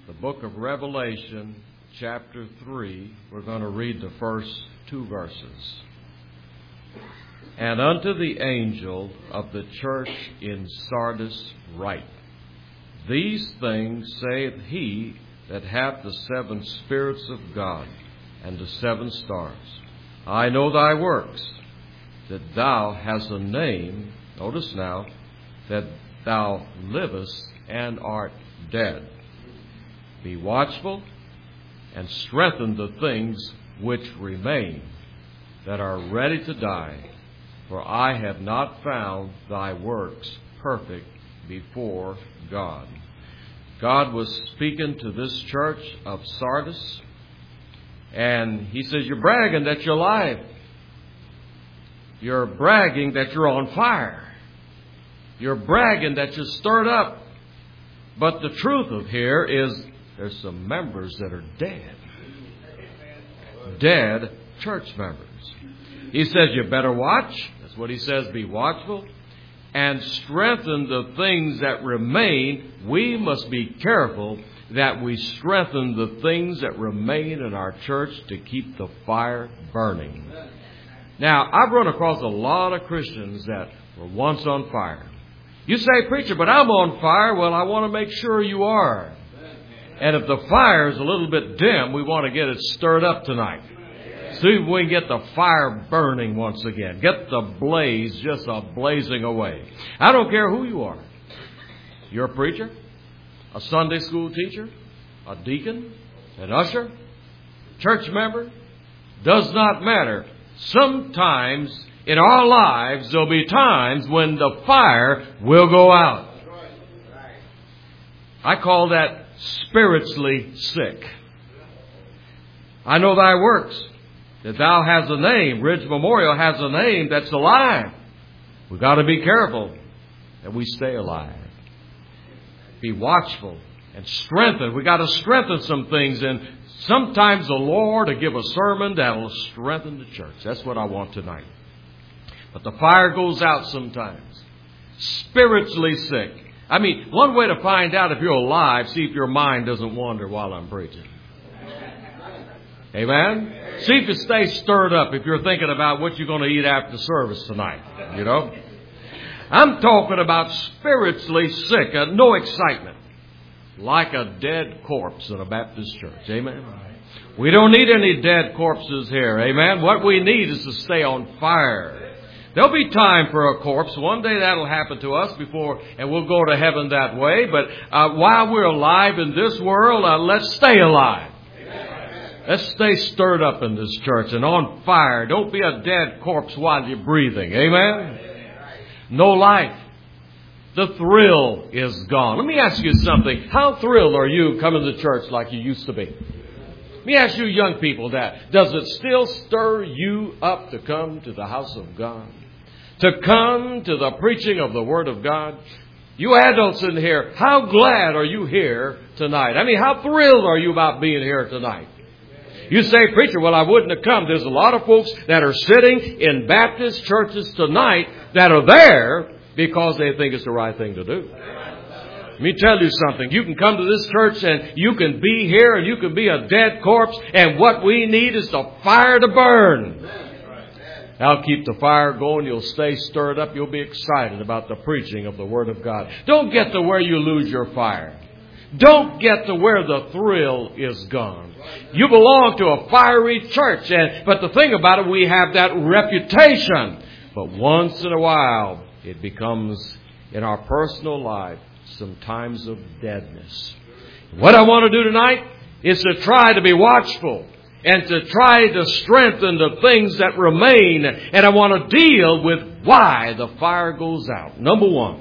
the book of Revelation, chapter 3. We're going to read the first 2 verses. And unto the angel of the church in Sardis write, These things saith he that hath the 7 spirits of God and the 7 stars. I know thy works, that thou hast a name, notice now, that thou livest and art dead. Be watchful and strengthen the things which remain, that are ready to die. For I have not found thy works perfect before God. God was speaking to this church of Sardis, and he says, you're bragging that you're alive. You're bragging that you're on fire. You're bragging that you're stirred up. But the truth of here is there's some members that are dead. Dead church members. He says you better watch. That's what he says. Be watchful and strengthen the things that remain. We must be careful that we strengthen the things that remain in our church to keep the fire burning. Now, I've run across a lot of Christians that were once on fire. You say, preacher, but I'm on fire. Well, I want to make sure you are. And if the fire is a little bit dim, we want to get it stirred up tonight. See if we can get the fire burning once again. Get the blaze just blazing away. I don't care who you are. You're a preacher, a Sunday school teacher, a deacon, an usher, church member. Does not matter. Sometimes in our lives there'll be times when the fire will go out. I call that spiritually sick. I know thy works, that thou hast a name. Ridge Memorial has a name that's alive. We've got to be careful that we stay alive. Be watchful and strengthen. We've got to strengthen some things. And sometimes the Lord will give a sermon that will strengthen the church. That's what I want tonight. But the fire goes out sometimes. Spiritually sick. I mean, one way to find out if you're alive, see if your mind doesn't wander while I'm preaching. Amen? See if you stay stirred up if you're thinking about what you're going to eat after service tonight. You know? I'm talking about spiritually sick, no excitement. Like a dead corpse in a Baptist church. Amen? We don't need any dead corpses here. Amen? What we need is to stay on fire. There'll be time for a corpse. One day that'll happen to us and we'll go to heaven that way. But while we're alive in this world, let's stay alive. Let's stay stirred up in this church and on fire. Don't be a dead corpse while you're breathing. Amen? No life. The thrill is gone. Let me ask you something. How thrilled are you coming to church like you used to be? Let me ask you young people that. Does it still stir you up to come to the house of God? To come to the preaching of the Word of God? You adults in here, how glad are you here tonight? I mean, how thrilled are you about being here tonight? You say, preacher, well, I wouldn't have come. There's a lot of folks that are sitting in Baptist churches tonight that are there because they think it's the right thing to do. Let me tell you something. You can come to this church and you can be here and you can be a dead corpse. And what we need is the fire to burn. I'll keep the fire going. You'll stay stirred up. You'll be excited about the preaching of the Word of God. Don't get to where you lose your fire. Don't get to where the thrill is gone. You belong to a fiery church. But the thing about it, we have that reputation. But once in a while, it becomes, in our personal life, some times of deadness. What I want to do tonight is to try to be watchful and to try to strengthen the things that remain. And I want to deal with why the fire goes out. Number one,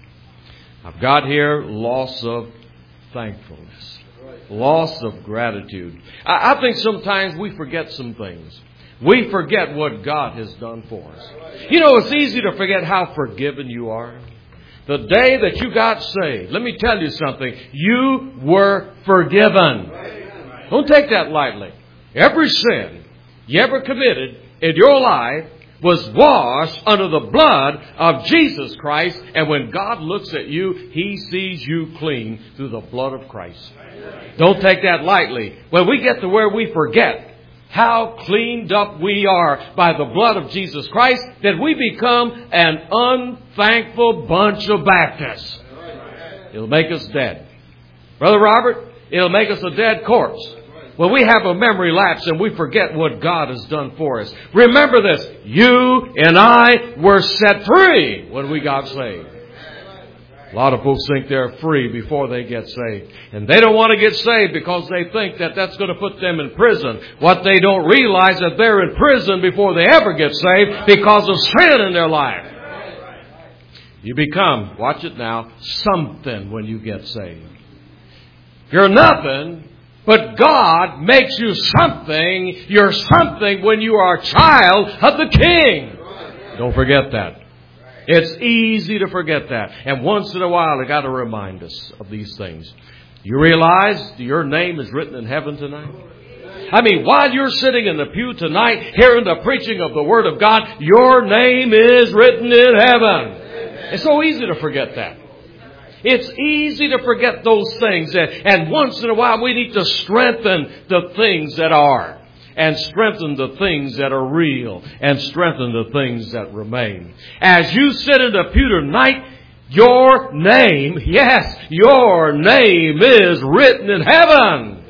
I've got here loss of thankfulness, loss of gratitude. I think sometimes we forget some things. We forget what God has done for us. You know, it's easy to forget how forgiven you are. The day that you got saved, let me tell you something. You were forgiven. Don't take that lightly. Every sin you ever committed in your life was washed under the blood of Jesus Christ. And when God looks at you, He sees you clean through the blood of Christ. Don't take that lightly. When we get to where we forget how cleaned up we are by the blood of Jesus Christ, that we become an unthankful bunch of Baptists. It'll make us dead. Brother Robert, it'll make us a dead corpse. When we have a memory lapse and we forget what God has done for us. Remember this. You and I were set free when we got saved. A lot of folks think they're free before they get saved. And they don't want to get saved because they think that that's going to put them in prison. What they don't realize is that they're in prison before they ever get saved because of sin in their life. You become, watch it now, something when you get saved. You're nothing, but God makes you something. You're something when you are a child of the King. Don't forget that. It's easy to forget that. And once in a while, they got to remind us of these things. You realize your name is written in heaven tonight? I mean, while you're sitting in the pew tonight, hearing the preaching of the Word of God, your name is written in heaven. It's so easy to forget that. It's easy to forget those things. And once in a while, we need to strengthen the things that are. And strengthen the things that are real. And strengthen the things that remain. As you sit in the pew tonight, your name, yes, your name is written in heaven.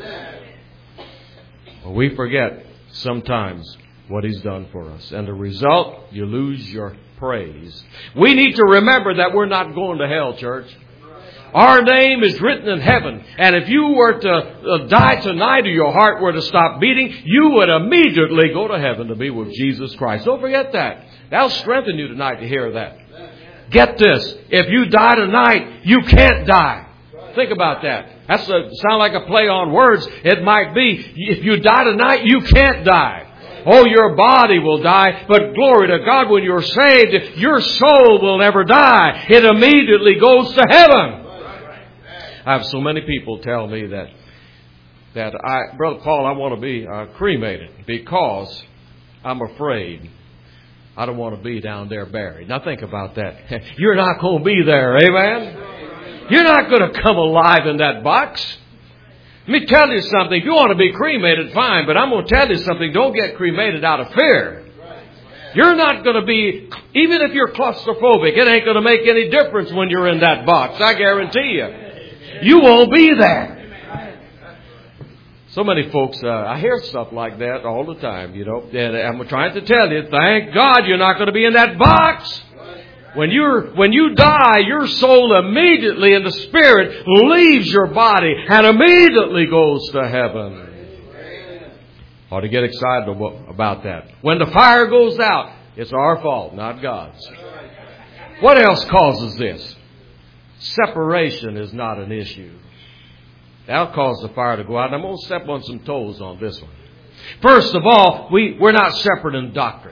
Well, we forget sometimes what He's done for us. And the result, you lose your praise. We need to remember that we're not going to hell, church. Our name is written in heaven. And if you were to die tonight or your heart were to stop beating, you would immediately go to heaven to be with Jesus Christ. Don't forget that. That'll strengthen you tonight to hear that. Get this. If you die tonight, you can't die. Think about that. That's sound like a play on words. It might be. If you die tonight, you can't die. Oh, your body will die, but glory to God, when you're saved, your soul will never die. It immediately goes to heaven. I have so many people tell me that Brother Paul, I want to be cremated because I'm afraid I don't want to be down there buried. Now think about that. You're not going to be there, amen? You're not going to come alive in that box. Let me tell you something. If you want to be cremated, fine. But I'm going to tell you something. Don't get cremated out of fear. You're not going to be, even if you're claustrophobic, it ain't going to make any difference when you're in that box. I guarantee you. You won't be there. So many folks, I hear stuff like that all the time, you know. And I'm trying to tell you, thank God you're not going to be in that box. When you die, your soul immediately in the spirit leaves your body and immediately goes to heaven. Ought to get excited about that. When the fire goes out, it's our fault, not God's. What else causes this? Separation is not an issue. That'll cause the fire to go out. And I'm going to step on some toes on this one. First of all, we're not separate in doctrine.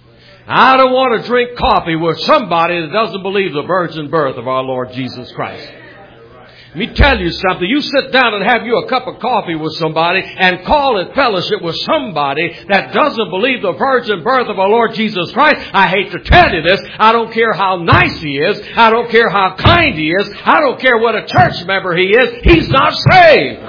I don't want to drink coffee with somebody that doesn't believe the virgin birth of our Lord Jesus Christ. Let me tell you something. You sit down and have you a cup of coffee with somebody and call it fellowship with somebody that doesn't believe the virgin birth of our Lord Jesus Christ. I hate to tell you this. I don't care how nice he is. I don't care how kind he is. I don't care what a church member he is. He's not saved.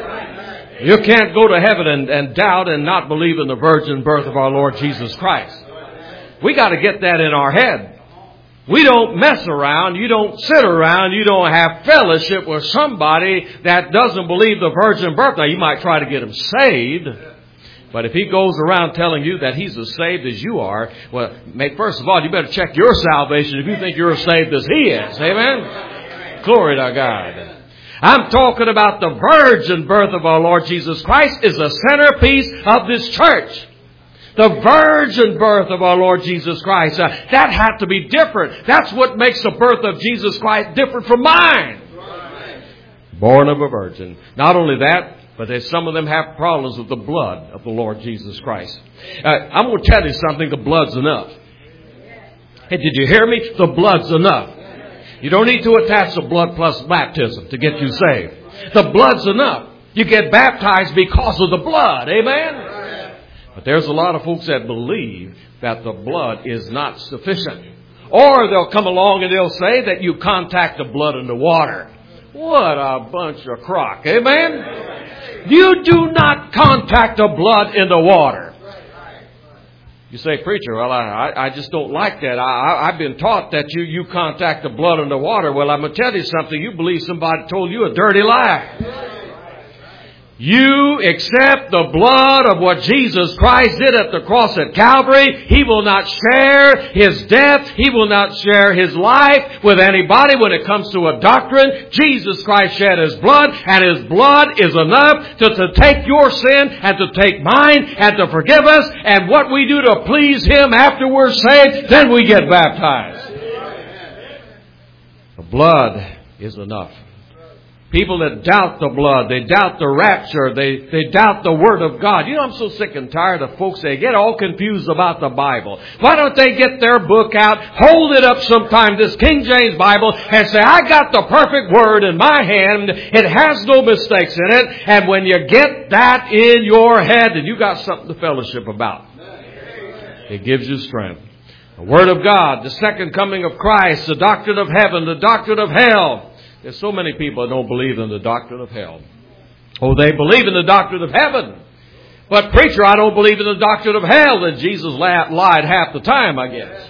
You can't go to heaven and doubt and not believe in the virgin birth of our Lord Jesus Christ. We got to get that in our head. We don't mess around. You don't sit around. You don't have fellowship with somebody that doesn't believe the virgin birth. Now, you might try to get him saved. But if he goes around telling you that he's as saved as you are, well, first of all, you better check your salvation if you think you're as saved as he is. Amen? Glory to God. I'm talking about the virgin birth of our Lord Jesus Christ is the centerpiece of this church. The virgin birth of our Lord Jesus Christ. That had to be different. That's what makes the birth of Jesus Christ different from mine. Born of a virgin. Not only that, but some of them have problems with the blood of the Lord Jesus Christ. I'm going to tell you something. The blood's enough. Hey, did you hear me? The blood's enough. You don't need to attach the blood plus baptism to get you saved. The blood's enough. You get baptized because of the blood. Amen? But there's a lot of folks that believe that the blood is not sufficient. Or they'll come along and they'll say that you contact the blood in the water. What a bunch of crock. Amen? You do not contact the blood in the water. You say, preacher, well, I just don't like that. I've been taught that you contact the blood in the water. Well, I'm going to tell you something. You believe somebody told you a dirty lie. You accept the blood of what Jesus Christ did at the cross at Calvary. He will not share His death. He will not share His life with anybody when it comes to a doctrine. Jesus Christ shed His blood, and His blood is enough to take your sin and to take mine and to forgive us. And what we do to please Him after we're saved, then we get baptized. The blood is enough. People that doubt the blood, they doubt the rapture, they doubt the Word of God. You know, I'm so sick and tired of folks, they get all confused about the Bible. Why don't they get their book out, hold it up sometime, this King James Bible, and say, I got the perfect Word in my hand, it has no mistakes in it, and when you get that in your head, then you got something to fellowship about. It gives you strength. The Word of God, the second coming of Christ, the doctrine of heaven, the doctrine of hell. There's so many people that don't believe in the doctrine of hell. Oh, they believe in the doctrine of heaven. But preacher, I don't believe in the doctrine of hell. Then Jesus lied half the time, I guess.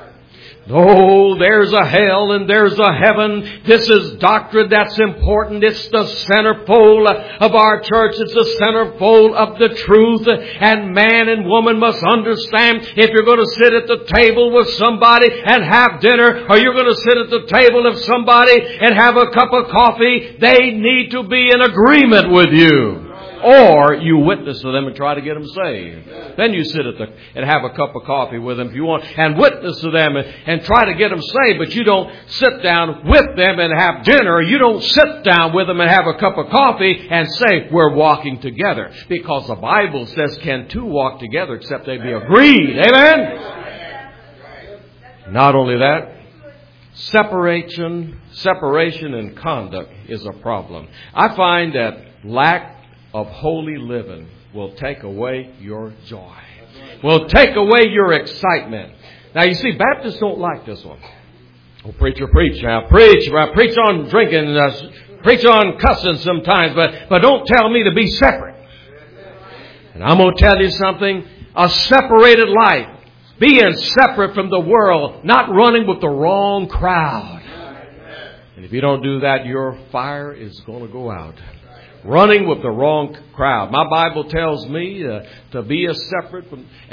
No, there's a hell and there's a heaven. This is doctrine that's important. It's the centerfold of our church. It's the centerfold of the truth. And man and woman must understand, if you're going to sit at the table with somebody and have dinner, or you're going to sit at the table of somebody and have a cup of coffee, they need to be in agreement with you. Or you witness to them and try to get them saved. Then you sit and have a cup of coffee with them if you want, and witness to them and try to get them saved. But you don't sit down with them and have dinner. You don't sit down with them and have a cup of coffee and say, we're walking together. Because the Bible says, can two walk together except they be agreed? Amen? Not only that, separation in conduct is a problem. I find that lack of holy living will take away your joy. Will take away your excitement. Now you see, Baptists don't like this one. Oh, preacher, preach. Now preach on drinking, preach on cussing sometimes, but don't tell me to be separate. And I'm going to tell you something. A separated life. Being separate from the world. Not running with the wrong crowd. And if you don't do that, your fire is going to go out. Running with the wrong crowd. My Bible tells me to be separate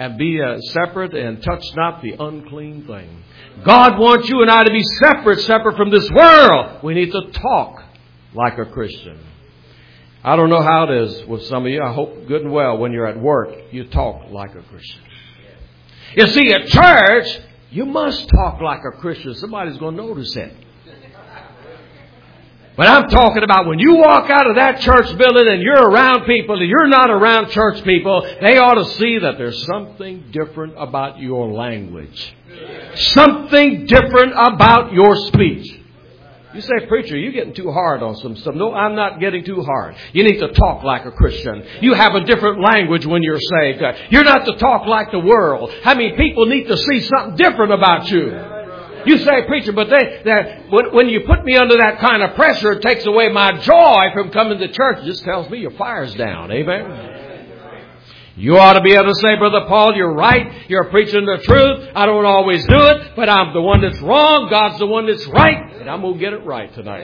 and touch not the unclean thing. God wants you and I to be separate from this world. We need to talk like a Christian. I don't know how it is with some of you. I hope good and well when you're at work, you talk like a Christian. You see, at church, you must talk like a Christian. Somebody's going to notice it. But I'm talking about when you walk out of that church building and you're around people and you're not around church people, they ought to see that there's something different about your language. Something different about your speech. You say, preacher, you're getting too hard on some stuff. No, I'm not getting too hard. You need to talk like a Christian. You have a different language when you're saved. You're not to talk like the world. I mean, people need to see something different about you. You say, preacher, but when you put me under that kind of pressure, it takes away my joy from coming to church. It just tells me your fire's down. Amen? You ought to be able to say, Brother Paul, you're right. You're preaching the truth. I don't always do it, but I'm the one that's wrong. God's the one that's right. And I'm going to get it right tonight.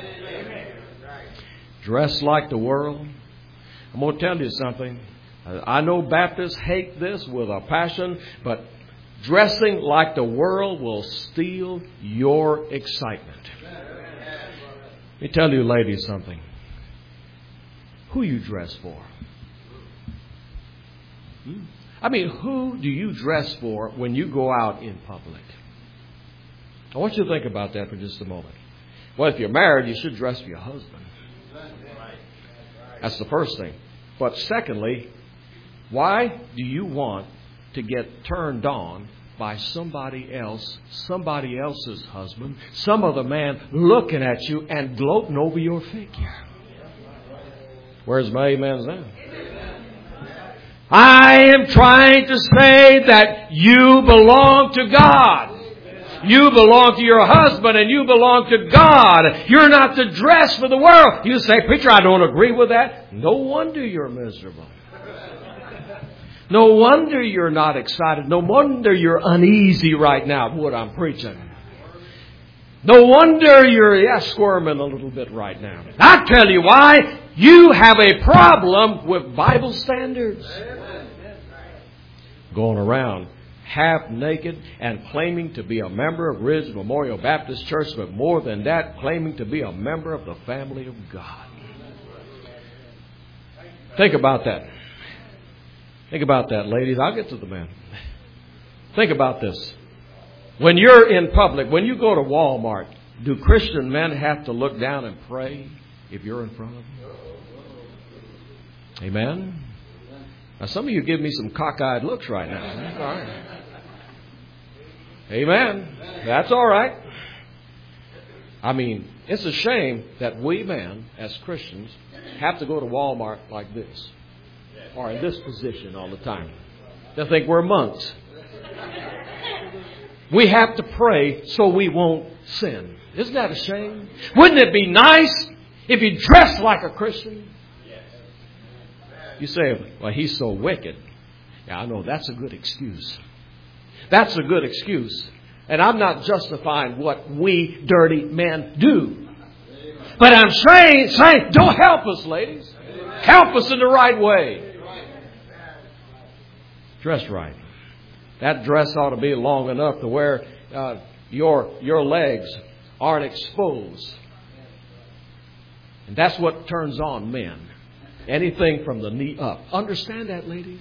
Dress like the world. I'm going to tell you something. I know Baptists hate this with a passion, but dressing like the world will steal your excitement. Let me tell you ladies something. Who you dress for? I mean, who do you dress for when you go out in public? I want you to think about that for just a moment. Well, if you're married, you should dress for your husband. That's the first thing. But secondly, why do you want to get turned on by somebody else's husband, some other man looking at you and gloating over your figure? Where's my amens now? I am trying to say that you belong to God. You belong to your husband and you belong to God. You're not to dress for the world. You say, preacher, I don't agree with that. No wonder you're miserable. No wonder you're not excited. No wonder you're uneasy right now with what I'm preaching. No wonder you're squirming a little bit right now. I tell you why. You have a problem with Bible standards. Going around half naked and claiming to be a member of Ridge Memorial Baptist Church, but more than that, claiming to be a member of the family of God. Think about that. Think about that, ladies. I'll get to the men. Think about this. When you're in public, when you go to Walmart, do Christian men have to look down and pray if you're in front of them? Amen? Now, some of you give me some cockeyed looks right now. All right. Amen. That's all right. I mean, it's a shame that we men, as Christians, have to go to Walmart like this, or in this position all the time. They think we're monks. We have to pray so we won't sin. Isn't that a shame? Wouldn't it be nice if you dressed like a Christian? You say, well, he's so wicked. Yeah, I know. That's a good excuse. That's a good excuse. And I'm not justifying what we dirty men do. But I'm saying, don't help us, ladies. Help us in the right way. Dress right. That dress ought to be long enough to where your legs aren't exposed. And that's what turns on men. Anything from the knee up. Understand that, ladies?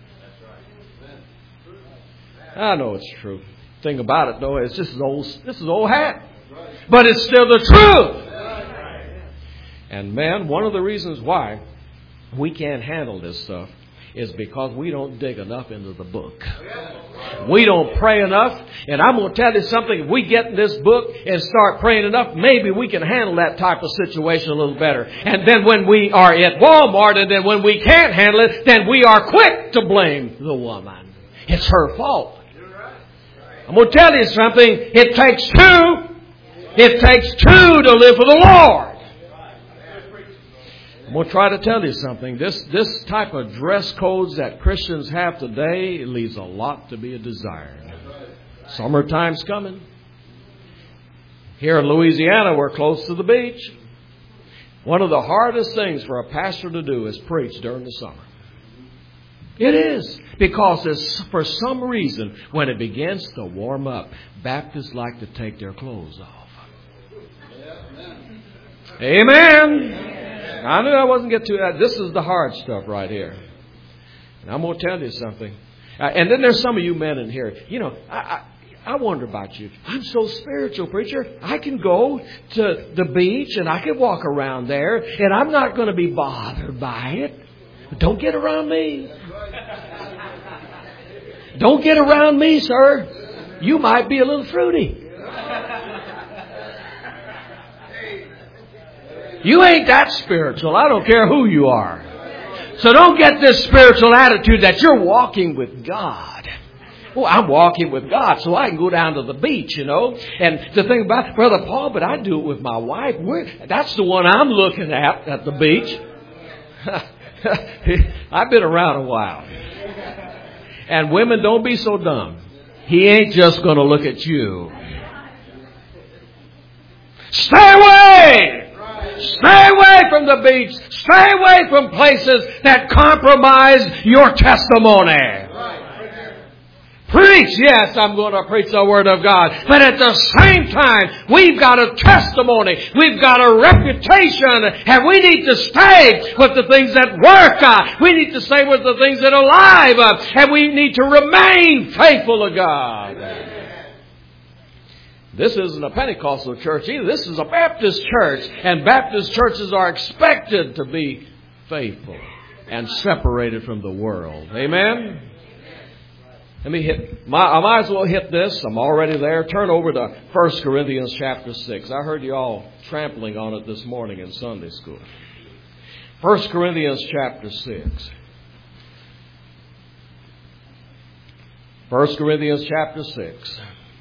I know it's true. Thing about it, though, is this is old hat. But it's still the truth. And man, one of the reasons why we can't handle this stuff is because we don't dig enough into the book. We don't pray enough. And I'm going to tell you something. If we get in this book and start praying enough, maybe we can handle that type of situation a little better. And then when we are at Walmart and then when we can't handle it, then we are quick to blame the woman. It's her fault. I'm going to tell you something. It takes two. It takes two to live for the Lord. I'm going to try to tell you something. This type of dress codes that Christians have today leaves a lot to be desired. Summertime's coming. Here in Louisiana, we're close to the beach. One of the hardest things for a pastor to do is preach during the summer. It is. Because for some reason, when it begins to warm up, Baptists like to take their clothes off. Amen. I knew I wasn't getting to that. This is the hard stuff right here. And I'm going to tell you something. And then there's some of you men in here. You know, I wonder about you. I'm so spiritual, preacher. I can go to the beach and I can walk around there and I'm not going to be bothered by it. Don't get around me. Don't get around me, sir. You might be a little fruity. You ain't that spiritual. I don't care who you are. So don't get this spiritual attitude that you're walking with God. Oh, I'm walking with God so I can go down to the beach, you know. And the thing about Brother Paul, but I do it with my wife. That's the one I'm looking at the beach. I've been around a while. And women, don't be so dumb. He ain't just going to look at you. Stay away! Stay away from the beach. Stay away from places that compromise your testimony. Preach, yes, I'm going to preach the Word of God. But at the same time, we've got a testimony. We've got a reputation. And we need to stay with the things that work. We need to stay with the things that are alive. And we need to remain faithful to God. This isn't a Pentecostal church either. This is a Baptist church. And Baptist churches are expected to be faithful and separated from the world. Amen? I might as well hit this. I'm already there. Turn over to 1 Corinthians chapter 6. I heard you all trampling on it this morning in Sunday school. 1 Corinthians chapter 6. 1 Corinthians chapter 6.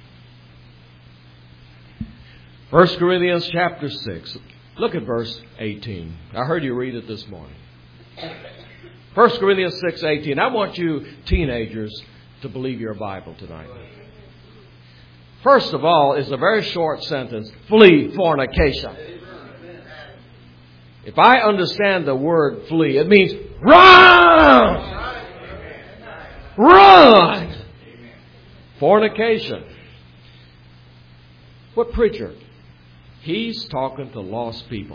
1 Corinthians chapter 6. Look at verse 18. I heard you read it this morning. 1 Corinthians 6:18. I want you teenagers to believe your Bible tonight. First of all, it's a very short sentence. Flee fornication. If I understand the word flee, it means run! Run! Fornication. What preacher? He's talking to lost people.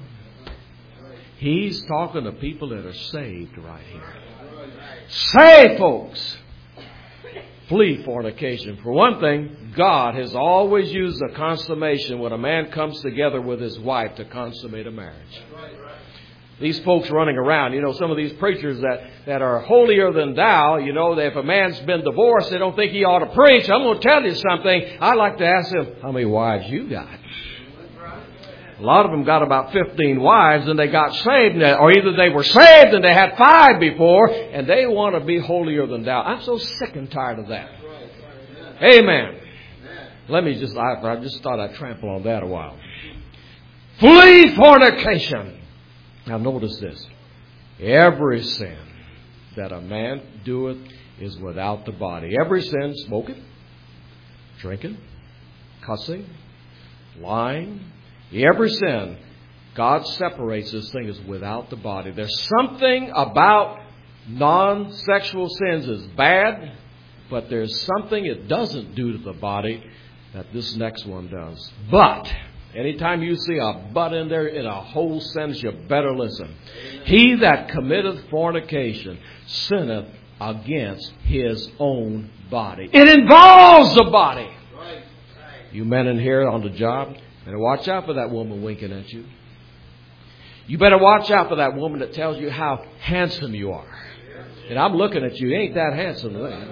He's talking to people that are saved right here. Saved folks. Flee fornication. For one thing, God has always used the consummation when a man comes together with his wife to consummate a marriage. These folks running around, some of these preachers that are holier than thou, that if a man's been divorced, they don't think he ought to preach. I'm going to tell you something. I like to ask them, how many wives you got? A lot of them got about 15 wives and they got saved, or either they were saved and they had 5 before and they want to be holier than thou. I'm so sick and tired of that. Amen. I just thought I'd trample on that a while. Flee fornication. Now notice this. Every sin that a man doeth is without the body. Every sin, smoking, drinking, cussing, lying. Every sin, God separates this thing as without the body. There's something about non-sexual sins is bad, but there's something it doesn't do to the body that this next one does. But, anytime you see a but in there in a whole sentence, you better listen. He that committeth fornication sinneth against his own body. It involves the body. You men in here on the job, better watch out for that woman winking at you. You better watch out for that woman that tells you how handsome you are. And I'm looking at you, ain't that handsome.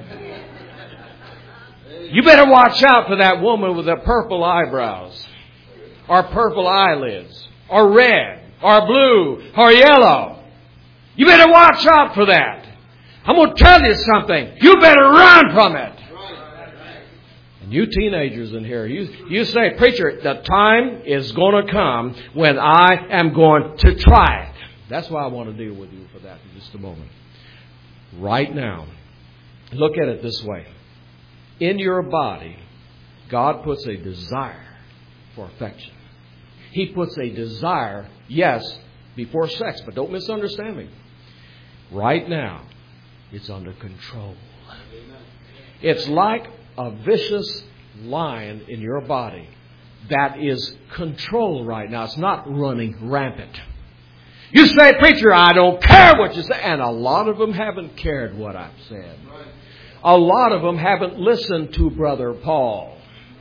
You better watch out for that woman with the purple eyebrows, or purple eyelids, or red, or blue, or yellow. You better watch out for that. I'm going to tell you something. You better run from it. And you teenagers in here, you say, preacher, the time is going to come when I am going to try it. That's why I want to deal with you for that in just a moment. Right now, look at it this way. In your body, God puts a desire for affection. He puts a desire, yes, before sex, but don't misunderstand me. Right now, it's under control. It's like a vicious lion in your body that is controlled right now. It's not running rampant. You say, preacher, I don't care what you say. And a lot of them haven't cared what I've said. A lot of them haven't listened to Brother Paul.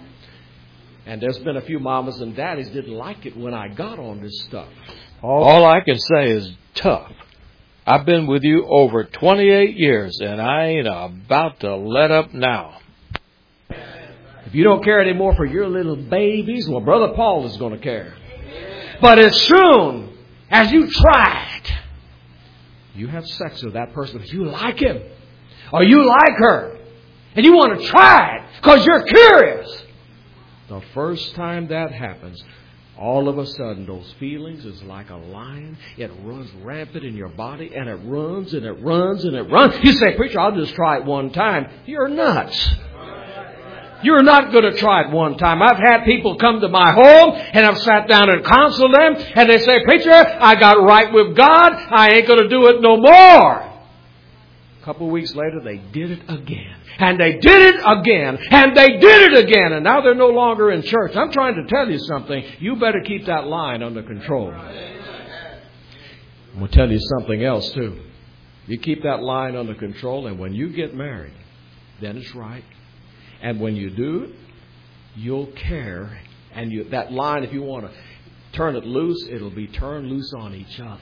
And there's been a few mamas and daddies didn't like it when I got on this stuff. All I can say is tough. I've been with you over 28 years and I ain't about to let up now. If you don't care anymore for your little babies, well, Brother Paul is going to care. But as soon as you try it, you have sex with that person because you like him or you like her and you want to try it because you're curious. The first time that happens, all of a sudden those feelings is like a lion. It runs rampant in your body and it runs and it runs and it runs. You say, preacher, I'll just try it one time. You're nuts. You're not going to try it one time. I've had people come to my home and I've sat down and counseled them and they say, preacher, I got right with God. I ain't going to do it no more. A couple of weeks later, they did it again. And they did it again. And they did it again. And now they're no longer in church. I'm trying to tell you something. You better keep that line under control. I'm going to tell you something else too. You keep that line under control and when you get married, then it's right. And when you do, you'll care. And that line, if you want to turn it loose, it'll be turned loose on each other.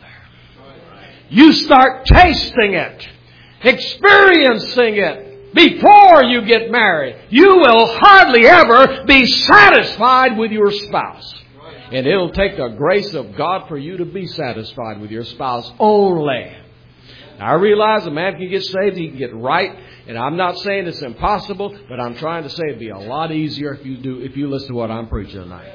You start tasting it, experiencing it before you get married. You will hardly ever be satisfied with your spouse. And it'll take the grace of God for you to be satisfied with your spouse only. I realize a man can get saved, he can get right, and I'm not saying it's impossible, but I'm trying to say it'd be a lot easier if you listen to what I'm preaching tonight.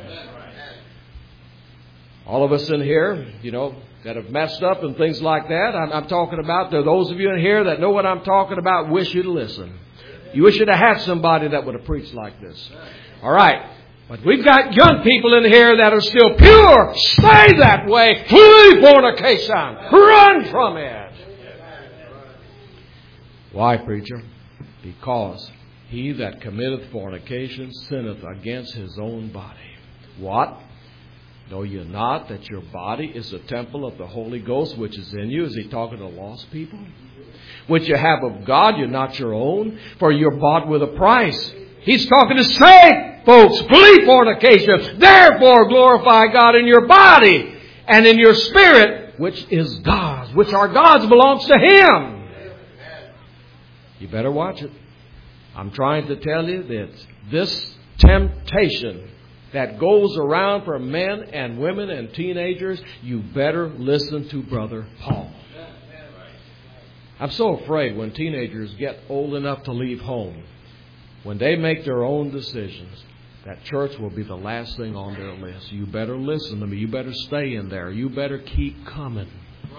All of us in here, that have messed up and things like that, I'm talking about, there are those of you in here that know what I'm talking about, wish you'd listen. You wish you'd have had somebody that would have preached like this. All right. But we've got young people in here that are still pure. Stay that way. Flee fornication. Run from it. Why, preacher? Because he that committeth fornication sinneth against his own body. What? Know ye not that your body is a temple of the Holy Ghost which is in you? Is he talking to lost people? Which you have of God, you're not your own, for you're bought with a price. He's talking to saved folks. Flee fornication. Therefore glorify God in your body and in your spirit, which is God's, which are God's, belongs to Him. You better watch it. I'm trying to tell you that this temptation that goes around for men and women and teenagers, you better listen to Brother Paul. I'm so afraid when teenagers get old enough to leave home, when they make their own decisions, that church will be the last thing on their list. You better listen to me. You better stay in there. You better keep coming.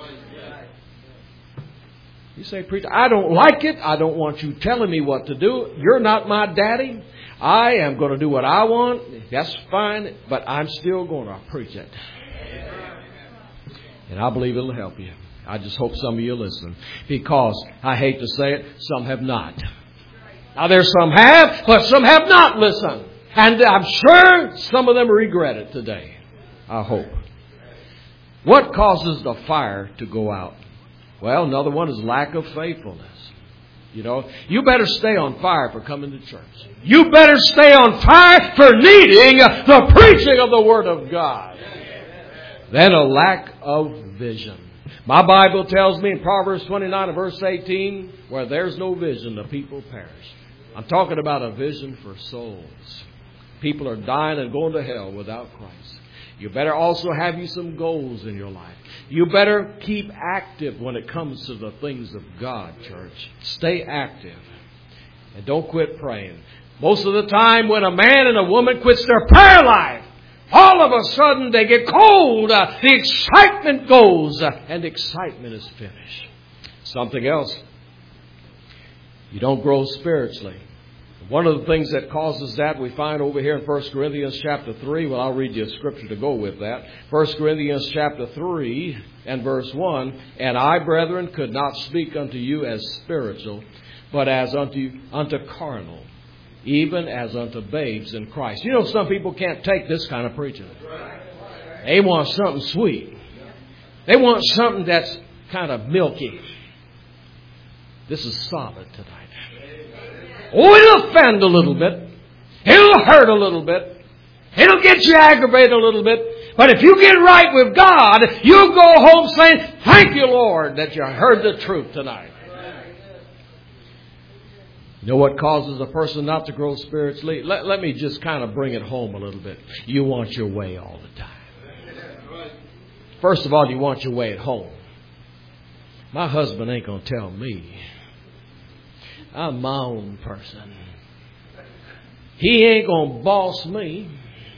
You say, preacher, I don't like it. I don't want you telling me what to do. You're not my daddy. I am going to do what I want. That's fine, but I'm still going to preach it. And I believe it'll help you. I just hope some of you listen. Because, I hate to say it, some have not. Now, there's some have, but some have not listened. And I'm sure some of them regret it today. I hope. What causes the fire to go out? Well, another one is lack of faithfulness. You better stay on fire for coming to church. You better stay on fire for needing the preaching of the Word of God. Then a lack of vision. My Bible tells me in Proverbs 29 and verse 18, where there's no vision, the people perish. I'm talking about a vision for souls. People are dying and going to hell without Christ. You better also have you some goals in your life. You better keep active when it comes to the things of God, church. Stay active. And don't quit praying. Most of the time when a man and a woman quits their prayer life, all of a sudden they get cold. The excitement goes and excitement is finished. Something else. You don't grow spiritually. One of the things that causes that we find over here in 1 Corinthians chapter 3. Well, I'll read you a scripture to go with that. 1 Corinthians chapter 3 and verse 1. And I, brethren, could not speak unto you as spiritual, but as unto carnal, even as unto babes in Christ. Some people can't take this kind of preaching. They want something sweet. They want something that's kind of milky. This is solid tonight. Oh, it'll offend a little bit. It'll hurt a little bit. It'll get you aggravated a little bit. But if you get right with God, you'll go home saying, thank you, Lord, that you heard the truth tonight. You know what causes a person not to grow spiritually? Let me just kind of bring it home a little bit. You want your way all the time. First of all, you want your way at home. My husband ain't going to tell me. I'm my own person. He ain't going to boss me.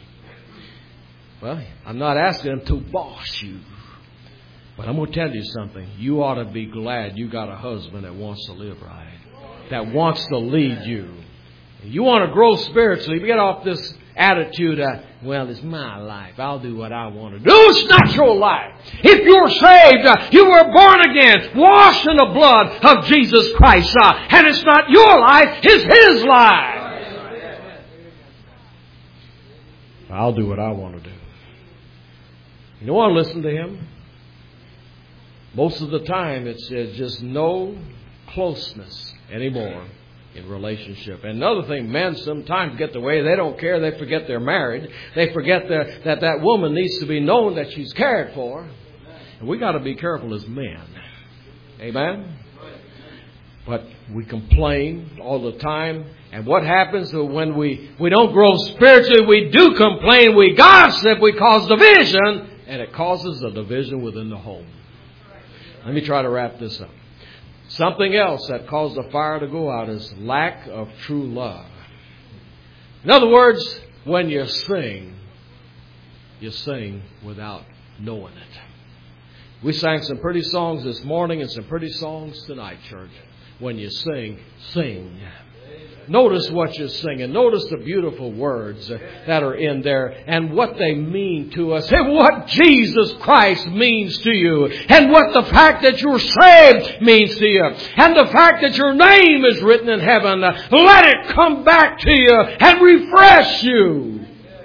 Well, I'm not asking him to boss you. But I'm going to tell you something. You ought to be glad you got a husband that wants to live right. That wants to lead you. You want to grow spiritually. Get off this attitude, well, it's my life. I'll do what I want to do. It's not your life. If you're saved, you were born again, washed in the blood of Jesus Christ. And it's not your life, it's His life. I'll do what I want to do. You don't want to listen to Him. Most of the time, it's just no closeness anymore in relationship. And another thing, men sometimes get the way they don't care. They forget they're married. They forget that woman needs to be known that she's cared for. And we got to be careful as men. Amen? But we complain all the time. And what happens when we don't grow spiritually? We do complain. We gossip. We cause division. And it causes a division within the home. Let me try to wrap this up. Something else that caused the fire to go out is lack of true love. In other words, when you sing without knowing it. We sang some pretty songs this morning and some pretty songs tonight, church. When you sing, sing. Notice what you're singing. Notice the beautiful words that are in there and what they mean to us and what Jesus Christ means to you and what the fact that you're saved means to you and the fact that your name is written in heaven. Let it come back to you and refresh you.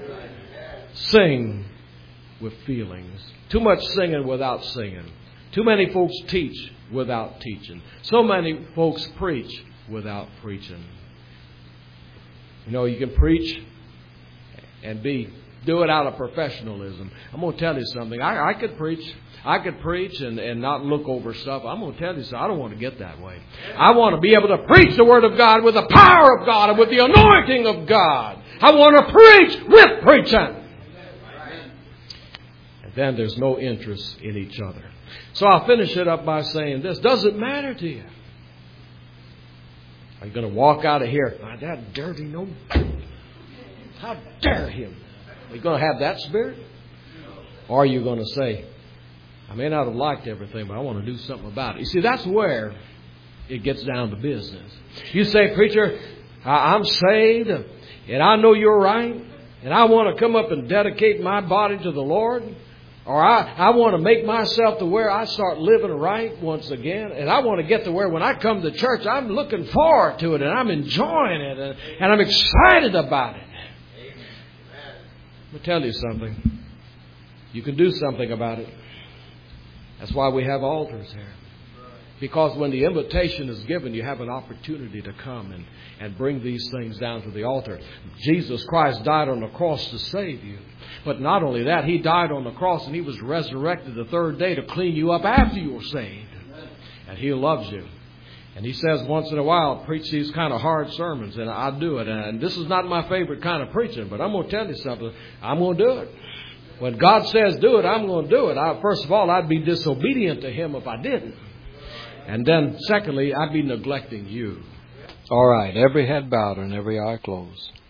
Sing with feelings. Too much singing without singing. Too many folks teach without teaching. So many folks preach without preaching. You know, you can preach and do it out of professionalism. I'm going to tell you something. I could preach. I could preach and not look over stuff. I'm going to tell you something. I don't want to get that way. I want to be able to preach the Word of God with the power of God and with the anointing of God. I want to preach with preaching. And then there's no interest in each other. So I'll finish it up by saying this. Does it matter to you? Are you going to walk out of here? That dirty no. How dare him? Are you going to have that spirit? Or are you going to say, I may not have liked everything, but I want to do something about it. You see, that's where it gets down to business. You say, preacher, I'm saved and I know you're right. And I want to come up and dedicate my body to the Lord. Or I want to make myself to where I start living right once again. And I want to get to where when I come to church, I'm looking forward to it and I'm enjoying it and I'm excited about it. Let me tell you something. You can do something about it. That's why we have altars here. Because when the invitation is given, you have an opportunity to come and bring these things down to the altar. Jesus Christ died on the cross to save you. But not only that, He died on the cross and He was resurrected the third day to clean you up after you were saved. And He loves you. And He says once in a while, preach these kind of hard sermons, and I do it. And this is not my favorite kind of preaching, but I'm going to tell you something. I'm going to do it. When God says do it, I'm going to do it. First of all, I'd be disobedient to Him if I didn't. And then, secondly, I'd be neglecting you. All right, every head bowed and every eye closed.